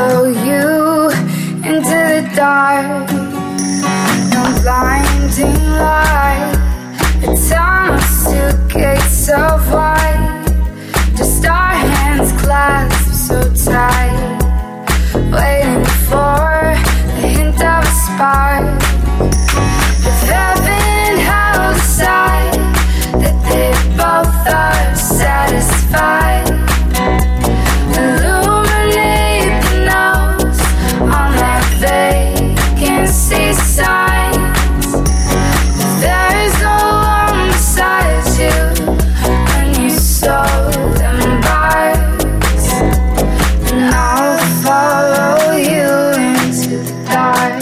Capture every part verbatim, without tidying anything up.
follow you into the dark. No blinding light. It's on a suitcase of white. Just our hands clasped so tight, waiting for the hint of a spark. If heaven held aside that they both are satisfied, illuminate the nose on that vacancy signs. If there is no one beside you when you sold them bars, then I'll follow you into the dark.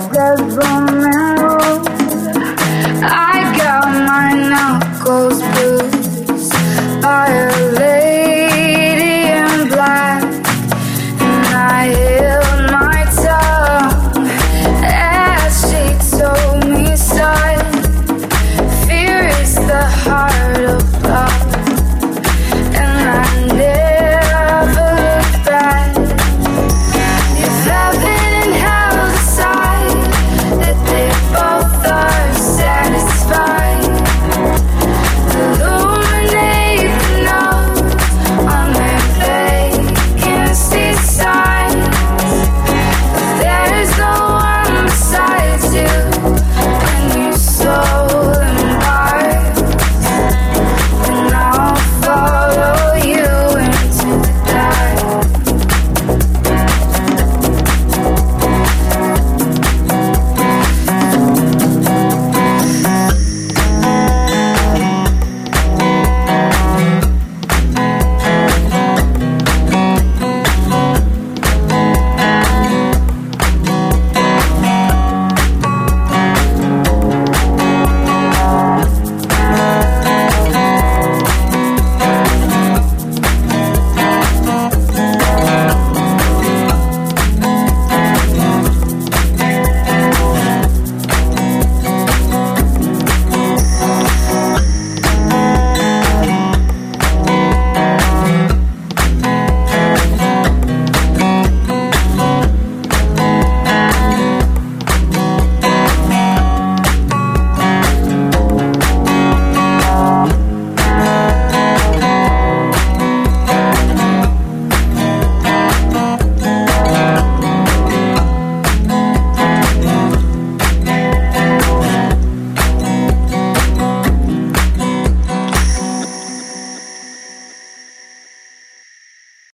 I got my knuckles blue.